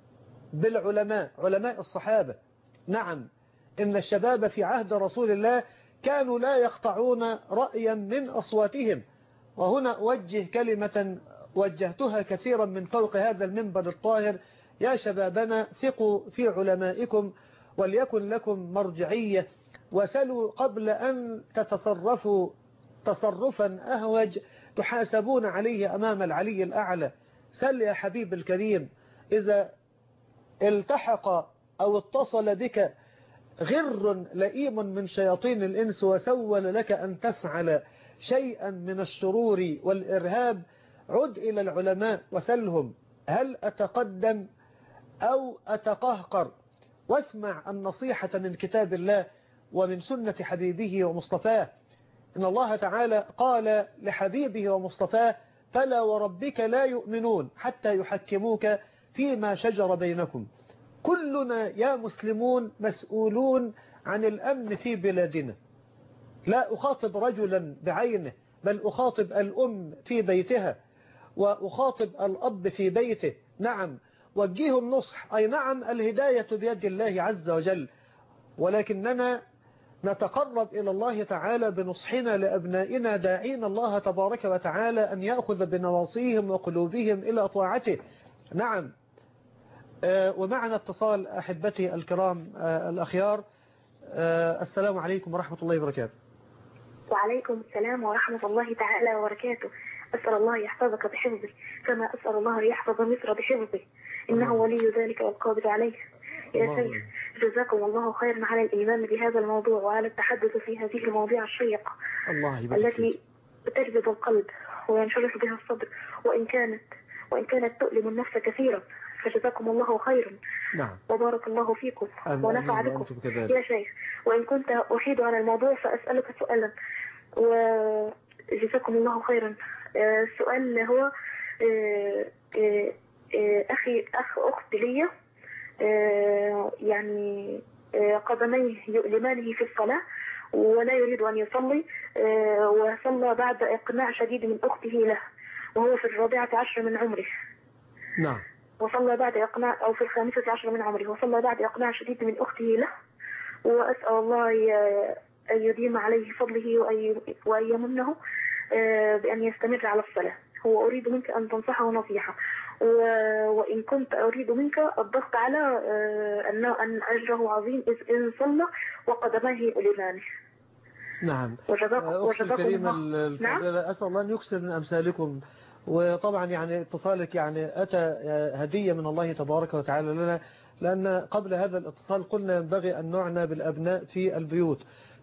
بالعلماء، علماء الصحابة. نعم، إن الشباب في عهد رسول الله كانوا لا يقطعون رأيا من أصواتهم. وهنا أوجه كلمة وجهتها كثيرا من فوق هذا المنبر الطاهر: يا شبابنا ثقوا في علمائكم وليكن لكم مرجعية، وسلوا قبل أن تتصرفوا تصرفا أهوج تحاسبون عليه أمام العلي الأعلى. سل يا حبيب الكريم، إذا التحق أو اتصل بك غر لئيم من شياطين الإنس وسول لك أن تفعل شيئا من الشرور والإرهاب، عد إلى العلماء وسلهم: هل أتقدم أو أتقهقر؟ واسمع النصيحة من كتاب الله ومن سنة حبيبه ومصطفاه. إن الله تعالى قال لحبيبه ومصطفاه: فلا وربك لا يؤمنون حتى يحكموك فيما شجر بينكم. كلنا يا مسلمون مسؤولون عن الأمن في بلادنا. لا أخاطب رجلا بعينه، بل أخاطب الأم في بيتها وأخاطب الأب في بيته. نعم، وجهوا النصح. أي نعم، الهداية بيد الله عز وجل، ولكننا نتقرب إلى الله تعالى بنصحنا لأبنائنا، داعين الله تبارك وتعالى أن يأخذ بنواصيهم وقلوبهم إلى طاعته. نعم. ومعنا اتصال أحبتي الكرام الأخيار. السلام عليكم ورحمة الله وبركاته. وعليكم السلام ورحمة الله تعالى وبركاته. أسأل الله يحفظك بحفظه كما أسأل الله يحفظ مصر بحفظه، إنه ولي ذلك والقادر عليه. يا شيخ، جزاكم الله خيرا على الإيمان بهذا الموضوع وعلى التحدث في هذه المواضيع الشيقة التي تجذب القلب وينشرح بها الصدر، وإن كانت وإن كانت تؤلم النفس كثيرا، فجزاكم الله خيرا. نعم. وبارك الله فيكم ونفع بكم يا شيخ. وإن كنت أحيد على الموضوع فأسألك سؤالا وجزاكم الله خيرا. السؤال هو: أخي أخ أخت لي يعني قدميه يؤلمانه في الصلاة ولا يريد أن يصلي، وصلى بعد إقناع شديد من أخته له وهو في الرابعة عشر من عمره. نعم. وصلى بعد إقناع أو في الخامسة عشر من عمره وصلى بعد إقناع شديد من أخته له، وأسأل الله أن يديم عليه فضله وأن يمنه بأن يستمر على الصلاة. هو أريد منك أن تنصحه نصيحة، وإن كنت أريد منك الضغط على أن أجره عظيم إذ إن صلى وقدماه يؤلمانه. نعم. أختي الكريمة الفاضلة، أسأل الله أن يكسر من أمثالكم. وطبعا يعني اتصالك يعني أتى هدية من الله تبارك وتعالى لنا، لأن قبل هذا الاتصال قلنا ينبغي أن نعنى بالأبناء في البيوت.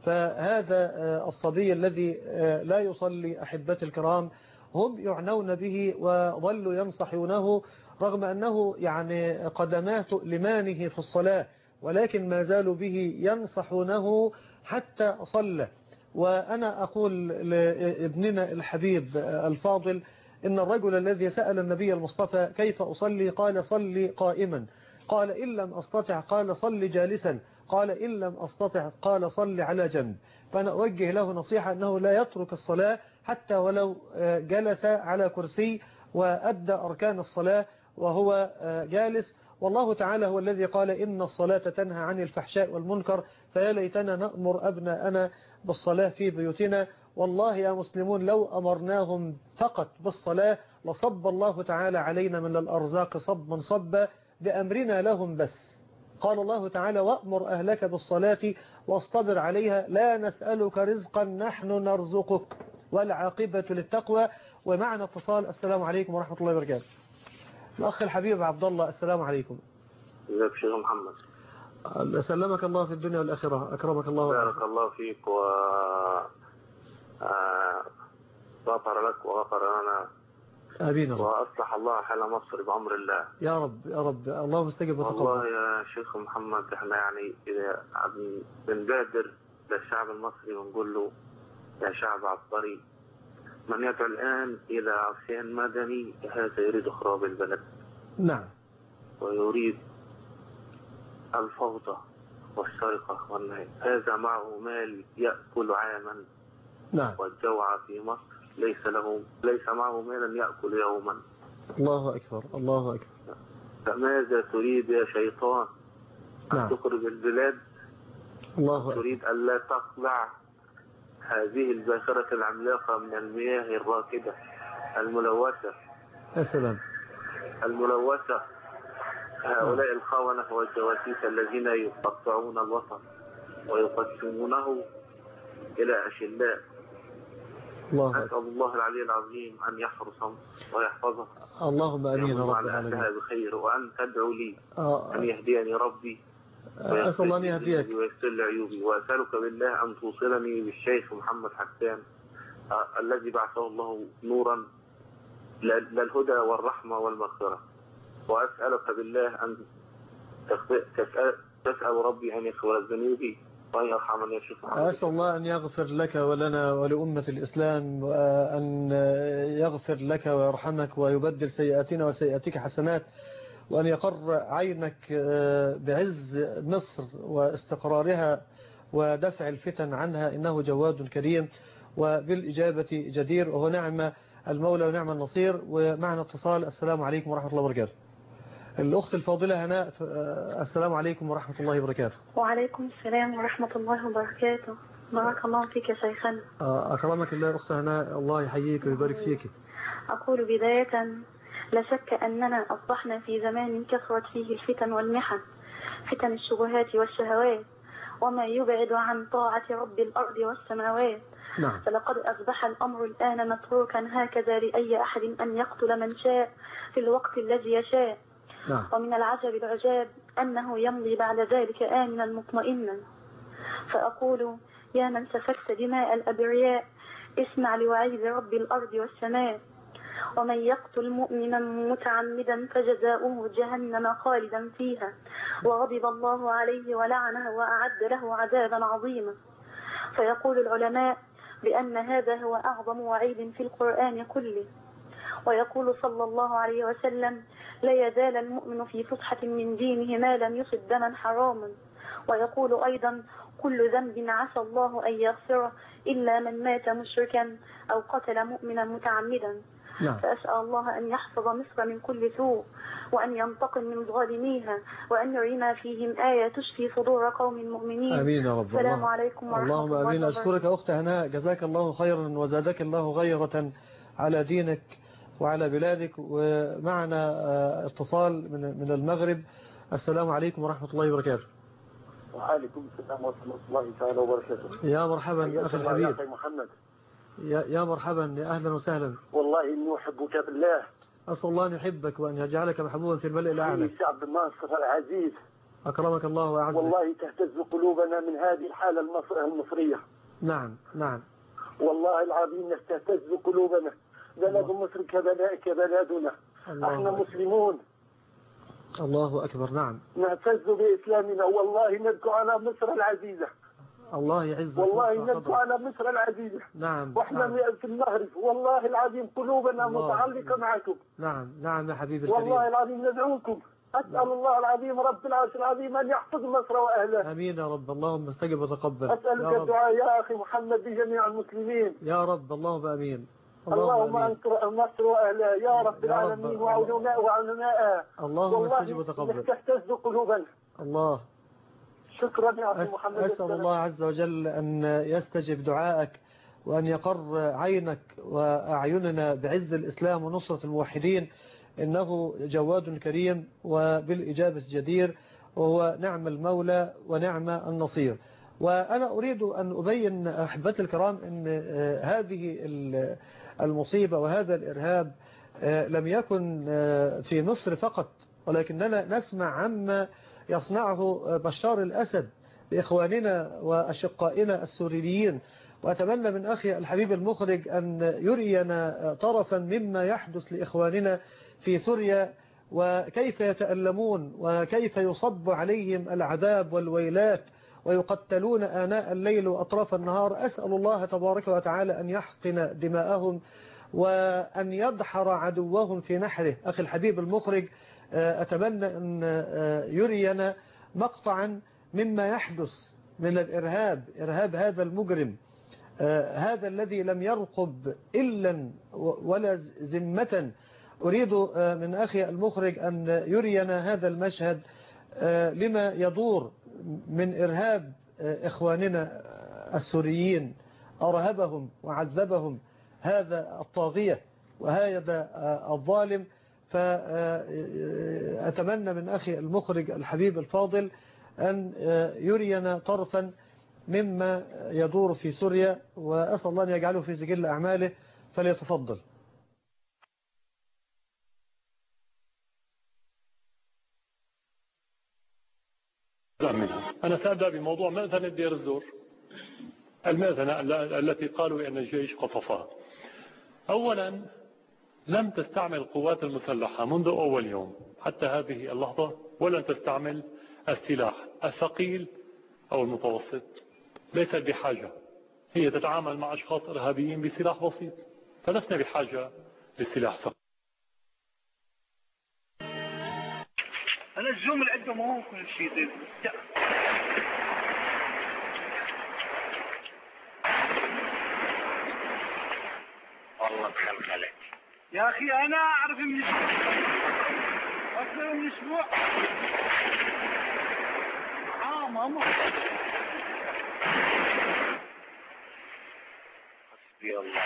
فهذا الصبي الذي لا يصلي أحبتي الكرام هم يعنون به وظلوا ينصحونه رغم أنه يعني قدمات لمانه في الصلاة، ولكن ما زالوا به ينصحونه حتى صلى. وأنا أقول لابننا الحبيب الفاضل إن الرجل الذي سأل النبي المصطفى كيف أصلي قال صلي قائما، قال إن لم أستطع قال صلي جالسا، قال إن لم أستطع قال صلي على جنب. فأنا أوجه له نصيحة أنه لا يترك الصلاة حتى ولو جلس على كرسي وأدى أركان الصلاة وهو جالس. والله تعالى هو الذي قال إن الصلاة تنهى عن الفحشاء والمنكر، فيا ليتنا نأمر أبناءنا بالصلاة في بيوتنا. والله يا مسلمون لو أمرناهم فقط بالصلاة لصب الله تعالى علينا من الأرزاق صبا صبا بأمرنا لهم بس. قال الله تعالى وأمر أهلك بالصلاة واصطبر عليها لا نسألك رزقا نحن نرزقك والعاقبة للتقوى. ومعنا اتصال. السلام عليكم ورحمة الله وبركاته. الأخ الحبيب عبد الله، السلام عليكم. ازيك يا شيخ محمد؟ سلمك الله في الدنيا والآخرة، أكرمك الله. بارك الله فيك و غفر لك وغفر لنا. آمين رب. وأصلح الله حال مصر بأمر الله. يا رب يا رب، الله مستجب وتقبل. والله يا شيخ محمد احنا يعني إذا بنبادر للشعب المصري ونقول له يا شعب عبقري، من يدعو الآن إلى عصيان مدني هذا يريد خراب البلد. نعم. ويريد الفوضى والسرقة والنهب. هذا معه مال يأكل عاما. نعم. والجوع في مصر ليس له ليس معه مالا يأكل يوما. الله أكبر الله أكبر. فماذا تريد يا شيطان؟ أن نعم. تخرج البلاد. الله أكبر. تريد أن لا تقلع هذه الباخرة العملاقة من المياه الراكدة الملوثة. يا سلام. الملوثة. هؤلاء الخونة والجواسيس الذين يقطعون الوطن ويقسمونه إلى أشلاء. الله أسأل الله العلي العظيم أن يحرسهم ويحفظهم. اللهم آمين رب العالمين. بخير. وأن تدعو لي آه. أن يهديني ربي أسأل الله أن يهديك ويستر لي عيوبي. وأسألك بالله أن توصلني بالشيخ محمد حسان آه الذي بعثه الله نورا للهدى والرحمة والمغفرة. وأسألك بالله أن تسأل, تسأل ربي أن يغفر ذنوبي وأن يرحمني يا شيخ محمد. أسأل الله أن يغفر لك ولنا ولأمة الإسلام، وأن يغفر لك ويرحمك ويبدل سيئاتنا وسيئاتك حسنات، وأن يقر عينك بعز مصر واستقرارها ودفع الفتن عنها، إنه جواد كريم وبالإجابة جدير، وهو نعم المولى ونعم النصير. ومعنا اتصال. السلام عليكم ورحمة الله وبركاته. الأخت الفاضلة هناء، السلام عليكم ورحمة الله وبركاته. وعليكم السلام ورحمة الله وبركاته. بارك الله فيك يا شيخنا. أكرمك الله أخت هناء، الله يحييك ويبارك فيك. أقول بداية لا شك أننا أصبحنا في زمان كثرت فيه الفتن والمحن، فتن الشبهات والشهوات وما يبعد عن طاعة رب الأرض والسماوات. نعم. فلقد أصبح الأمر الآن متروكا هكذا لأي أحد أن يقتل من شاء في الوقت الذي يشاء. نعم. ومن العجب العجاب أنه يمضي بعد ذلك آمنا مطمئنا. فأقول يا من سفكت دماء الأبرياء اسمع لوعيد رب الأرض والسماء. ومن يقتل مؤمنا متعمدا فجزاؤه جهنم خالدا فيها وغضب الله عليه ولعنه وأعد له عذابا عظيما. فيقول العلماء بأن هذا هو أعظم وعيد في القرآن كله. ويقول صلى الله عليه وسلم لا يزال المؤمن في فسحة من دينه ما لم يصب دما حراما. ويقول أيضا كل ذنب عسى الله أن يغفره إلا من مات مشركا أو قتل مؤمنا متعمدا. نعم. فأسأل الله أن يحفظ مصر من كل سوء وأن ينتقم من ظالميها وأن يرينا فيهم آية تشفي صدور قوم مؤمنين. آمين يا رب. السلام الله. عليكم ورحمة الله وبركاته. اللهم آمين. أشكرك أخت هناء، جزاك الله خيرا وزادك الله غيرة على دينك وعلى بلادك. ومعنا اتصال من من المغرب. السلام عليكم ورحمة الله وبركاته. وعليكم السلام ورحمة الله تعالى وبركاته. يا مرحبا يا أخي الحبيب. يا محمد. يا يا مرحبا، يا أهلا وسهلا. والله إني أحبك بالله. أسأل الله أن يحبك وأن يجعلك محبوبا في الملأ الأعلى. سي عبد الناصر العزيز. أكرمك الله وأعزك. والله تهتز قلوبنا من هذه الحالة المصرية. نعم نعم والله العظيم تهتز قلوبنا. بلد مصر كبلدنا، احنا مسلمون. الله أكبر. نعم نهتز بإسلامنا، والله نبكي على مصر العزيزة. الله يعزك. والله نبكي على مصر العزيزة. نعم واحنا نعم. في المغرب، والله العظيم قلوبنا متعلقة معكم. نعم نعم يا حبيبي الكريم. والله العظيم ندعوكم. أسأل نعم. الله العظيم رب العرش العظيم أن يحفظ مصر وأهلها. أمين يا رب. اللهم استجب وتقبل. أسألك الدعاء يا أخي محمد بجميع المسلمين. يا رب. اللهم أمين. اللهم انصر مصر واهلها يا رب العالمين وعلماء وعلماء. اللهم استجب وتقبل. تهتز قلوبنا. الله. شكرا يا اخي محمد. اسال الله عز وجل ان يستجب دعائك وان يقر عينك واعيننا بعز الاسلام ونصرة الموحدين، انه جواد كريم وبالاجابة جدير، وهو نعم المولى ونعم النصير. وأنا أريد أن أبين أحبتي الكرام أن هذه المصيبة وهذا الإرهاب لم يكن في مصر فقط، ولكننا نسمع عما يصنعه بشار الأسد بإخواننا وأشقائنا السوريين. وأتمنى من أخي الحبيب المخرج أن يرينا طرفا مما يحدث لإخواننا في سوريا، وكيف يتألمون وكيف يصب عليهم العذاب والويلات ويقتلون آناء الليل وأطراف النهار. أسأل الله تبارك وتعالى أن يحقن دماءهم وأن يدحر عدوهم في نحره. أخي الحبيب المخرج، أتمنى أن يرينا مقطعا مما يحدث من الإرهاب، إرهاب هذا المجرم، هذا الذي لم يرقب إلا ولا ذمة. أريد من أخي المخرج أن يرينا هذا المشهد لما يدور من إرهاب إخواننا السوريين. أرهبهم وعذبهم هذا الطاغية وهذا الظالم. فأتمنى من أخي المخرج الحبيب الفاضل أن يرينا طرفا مما يدور في سوريا، وأسأل الله أن يجعله في سجل أعماله، فليتفضل. أنا سأبدأ بموضوع مأذنة دير الزور، المأذنة التي قالوا أن الجيش قصفها. أولا لم تستعمل القوات المسلحة منذ أول يوم حتى هذه اللحظة، ولن تستعمل السلاح الثقيل أو المتوسط، ليست بحاجة. هي تتعامل مع أشخاص إرهابيين بسلاح بسيط، فلسنا بحاجة للسلاح ثقيل. أنا الزوم اللي عنده ما هو كل شيء ده. والله بخلخلة يا أخي أنا أعرف من أكثر من أسبوع. آه ماما. حسبي الله.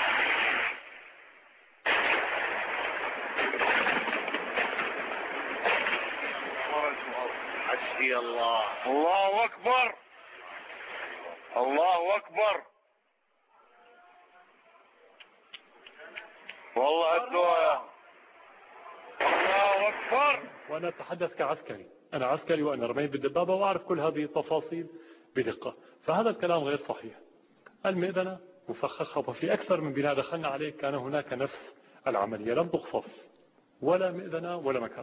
حسبي الله. الله أكبر. الله أكبر. والله الدعاء. الله أكبر. وأنا أتحدث كعسكري، أنا عسكري وأنا رميت بالدبابة وأعرف كل هذه التفاصيل بدقة، فهذا الكلام غير صحيح. المئذنة مفخخة، وفي أكثر من بناء دخلنا عليه كان هناك نفس العملية، لم تخصص ولا مئذنة ولا مكان.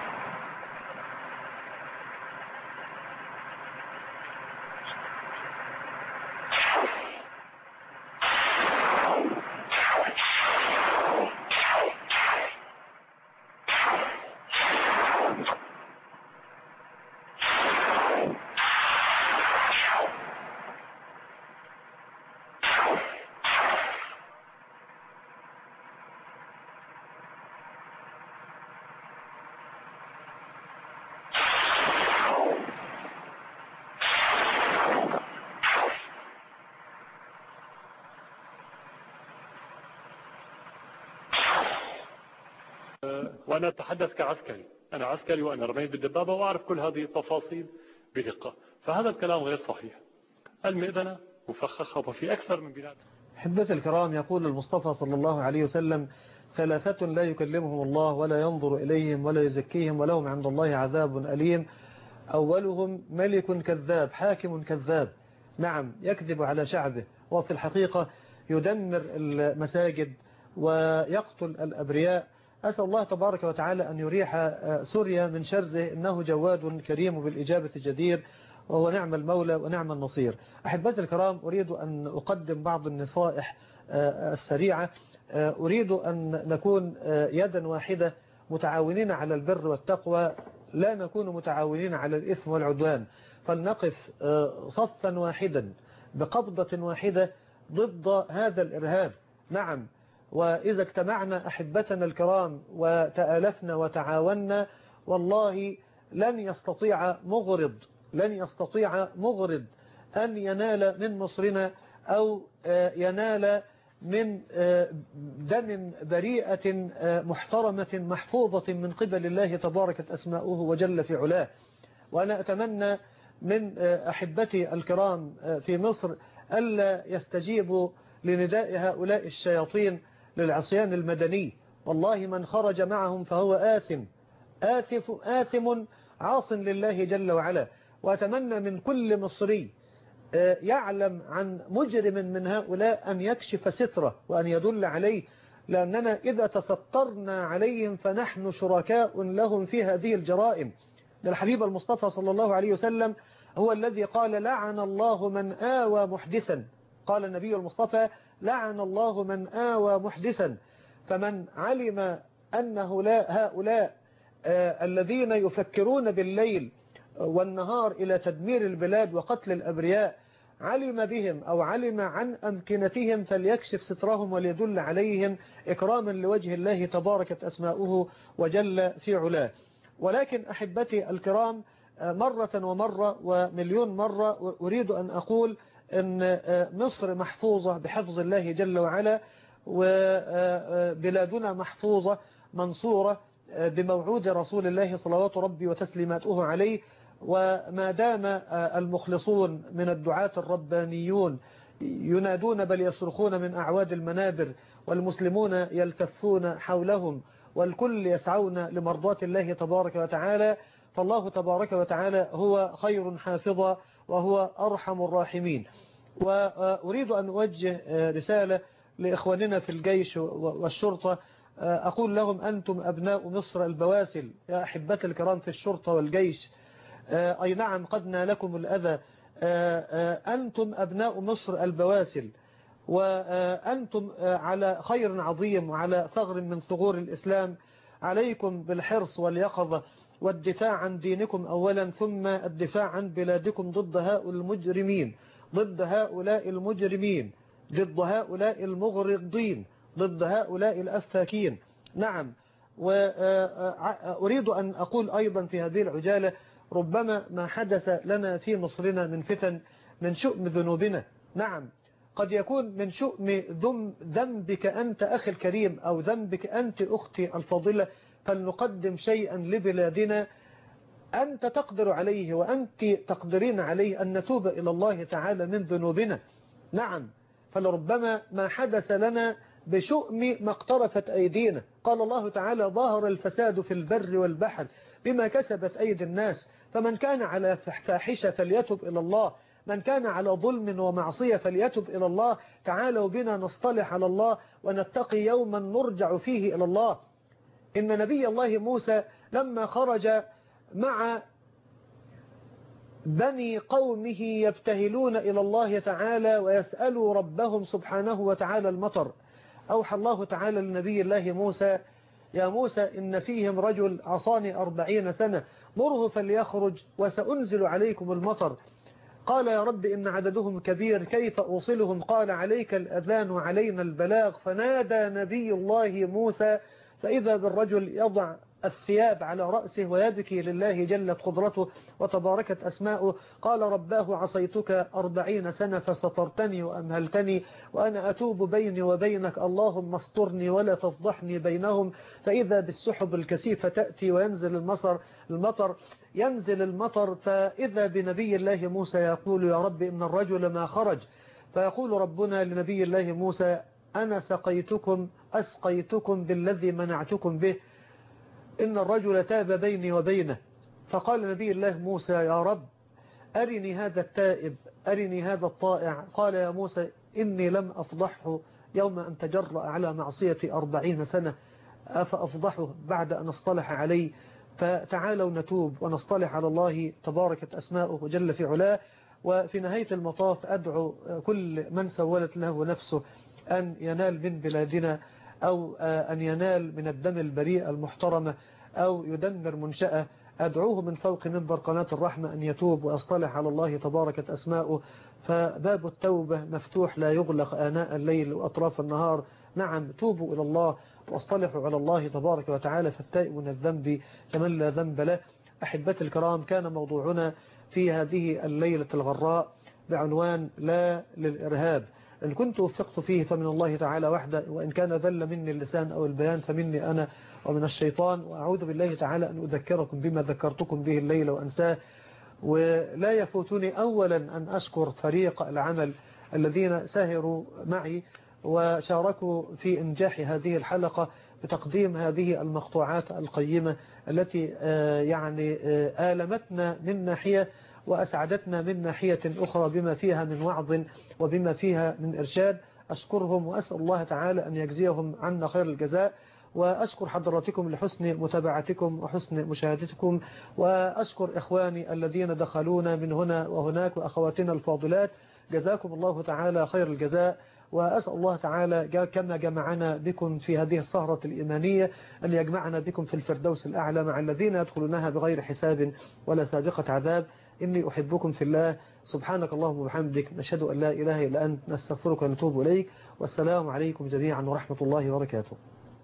وأنا أتحدث كعسكري، أنا عسكري وأنا رميت بالدبابة وأعرف كل هذه التفاصيل بدقة، فهذا الكلام غير صحيح. المئذنة مفخخة وفي أكثر من بلاد. أحبتي الكرام، يقول المصطفى صلى الله عليه وسلم: ثلاثة لا يكلمهم الله ولا ينظر إليهم ولا يزكيهم ولهم عند الله عذاب أليم. أولهم ملك كذاب حاكم كذاب، نعم يكذب على شعبه، وفي الحقيقة يدمر المساجد ويقتل الأبرياء. أسأل الله تبارك وتعالى أن يريح سوريا من شره، إنه جواد كريم بالإجابة جدير، وهو نعم المولى ونعم النصير. أحبتي الكرام، أريد أن أقدم بعض النصائح السريعة. أريد أن نكون يدا واحدة متعاونين على البر والتقوى، لا نكون متعاونين على الإثم والعدوان، فلنقف صفا واحدا بقبضة واحدة ضد هذا الإرهاب. نعم، وإذا اجتمعنا أحبتنا الكرام وتآلفنا وتعاوننا، والله لن يستطيع مغرض لن يستطيع مغرض أن ينال من مصرنا أو ينال من دم بريئة محترمة محفوظة من قبل الله تبارك أسماؤه وجل في علاه. وأنا أتمنى من أحبتي الكرام في مصر ألا يستجيبوا لنداء هؤلاء الشياطين للعصيان المدني. والله من خرج معهم فهو آثم آثف آثم عاص لله جل وعلا. وأتمنى من كل مصري يعلم عن مجرم من هؤلاء أن يكشف ستره وأن يدل عليه، لأننا إذا تسترنا عليهم فنحن شركاء لهم في هذه الجرائم. الحبيب المصطفى صلى الله عليه وسلم هو الذي قال لعن الله من آوى محدثا. قال النبي المصطفى لعن الله من آوى محدثا. فمن علم أن هؤلاء آه الذين يفكرون بالليل والنهار إلى تدمير البلاد وقتل الأبرياء علم بهم أو علم عن أمكنتهم فليكشف سترهم وليدل عليهم إكراما لوجه الله تبارك أسماؤه وجل في علاه. ولكن أحبتي الكرام، مرة ومرة ومليون مرة أريد أن أقول أن مصر محفوظة بحفظ الله جل وعلا، وبلادنا محفوظة منصورة بموعود رسول الله صلوات ربي وتسليماته عليه. وما دام المخلصون من الدعاة الربانيون ينادون بل يصرخون من أعواد المنابر، والمسلمون يلتفون حولهم، والكل يسعون لمرضاة الله تبارك وتعالى، فالله تبارك وتعالى هو خير حافظا وهو أرحم الراحمين. وأريد أن أوجه رسالة لإخواننا في الجيش والشرطة، أقول لهم أنتم أبناء مصر البواسل يا أحبتي الكرام في الشرطة والجيش. أي نعم قد نالكم الأذى، أنتم أبناء مصر البواسل، وأنتم على خير عظيم وعلى ثغر من ثغور الإسلام. عليكم بالحرص واليقظة والدفاع عن دينكم أولا، ثم الدفاع عن بلادكم ضد هؤلاء المجرمين ضد هؤلاء المجرمين ضد هؤلاء المغرضين ضد هؤلاء الأفاكين. نعم، وأريد أن أقول أيضا في هذه العجالة، ربما ما حدث لنا في مصرنا من فتن من شؤم ذنوبنا. نعم، قد يكون من شؤم ذنبك أنت أخي الكريم أو ذنبك أنت أختي الفاضلة، فلنقدم شيئا لبلادنا أنت تقدر عليه وأنت تقدرين عليه، أن نتوب إلى الله تعالى من ذنوبنا. نعم، فلربما ما حدث لنا بشؤم ما اقترفت أيدينا. قال الله تعالى ظهر الفساد في البر والبحر بما كسبت أيدي الناس، فمن كان على فاحشة فليتب إلى الله، من كان على ظلم ومعصية فليتب إلى الله. تعالوا بنا نصطلح على الله ونتقي يوما نرجع فيه إلى الله. إن نبي الله موسى لما خرج مع بني قومه يبتهلون إلى الله تعالى ويسألوا ربهم سبحانه وتعالى المطر، أوحى الله تعالى لنبي الله موسى يا موسى إن فيهم رجل عصاني أربعين سنة مره فليخرج وسأنزل عليكم المطر. قال يا رب إن عددهم كبير كيف أوصلهم؟ قال عليك الأذان وعلينا البلاغ. فنادى نبي الله موسى فإذا بالرجل يضع الثياب على رأسه ويبكي لله جلت قدرته وتباركت أسماؤه. قال رباه عصيتك أربعين سنة فسترتني وأمهلتني وأنا أتوب بيني وبينك، اللهم استرني ولا تفضحني بينهم. فإذا بالسحب الكثيفة تأتي وينزل المطر المطر ينزل المطر فإذا بنبي الله موسى يقول يا رب إن الرجل ما خرج، فيقول ربنا لنبي الله موسى أنا سقيتكم أسقيتكم بالذي منعتكم به، إن الرجل تاب بيني وبينه فقال نبي الله موسى يا رب أرني هذا التائب أرني هذا الطائع. قال يا موسى إني لم أفضحه يوم أن تجرأ على معصية أربعين سنة أفأفضحه بعد أن اصطلح عليه؟ فتعالوا نتوب ونصطلح على الله تباركت أسماؤه جل في علاه. وفي نهاية المطاف أدعو كل من سولت له نفسه أن ينال من بلادنا أو أن ينال من الدم البريء المحترمة أو يدمر منشأة، أدعوه من فوق منبر قناة الرحمة أن يتوب ويصطلح على الله تباركت أسماؤه. فباب التوبة مفتوح لا يغلق آناء الليل وأطراف النهار. نعم، توبوا إلى الله واصطلحوا على الله تبارك وتعالى، فالتائب من الذنب كمن لا ذنب له. أحبتي الكرام، كان موضوعنا في هذه الليلة الغراء بعنوان لا للإرهاب. إن كنت وفقت فيه فمن الله تعالى وحده، وإن كان ذل مني اللسان أو البيان فمني أنا ومن الشيطان. وأعوذ بالله تعالى أن أذكركم بما ذكرتكم به الليل وأنساه. ولا يفوتني أولا أن أشكر فريق العمل الذين ساهروا معي وشاركوا في إنجاح هذه الحلقة بتقديم هذه المقطوعات القيمة التي يعني آلمتنا من ناحية وأسعدتنا من ناحية أخرى بما فيها من وعظ وبما فيها من إرشاد. أشكرهم وأسأل الله تعالى أن يجزيهم عنا خير الجزاء. وأشكر حضراتكم لحسن متابعتكم وحسن مشاهدتكم. وأشكر إخواني الذين دخلونا من هنا وهناك وأخواتنا الفاضلات، جزاكم الله تعالى خير الجزاء. وأسأل الله تعالى كما جمعنا بكم في هذه السهرة الإيمانية أن يجمعنا بكم في الفردوس الأعلى مع الذين يدخلونها بغير حساب ولا سابقة عذاب. إني أحبكم في الله. سبحانك اللهم وبحمدك، نشهد أن لا إله إلا أنت، نستغفرك ونتوب إليك. والسلام عليكم جميعا ورحمة الله وبركاته.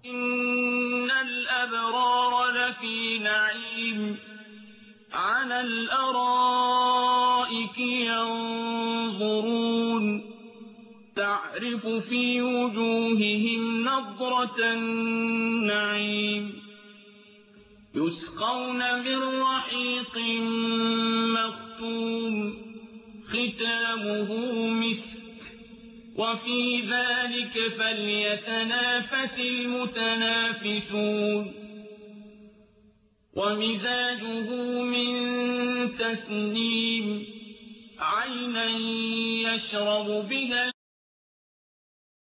إن الأبرار لفي نعيم على الأرائك ينظرون، تعرف في وجوههم نضرة النعيم، يسقون من رحيق مختوم ختامه مسك، وفي ذلك فليتنافس المتنافسون، ومزاجه من تسنيم، عينا يشرب بها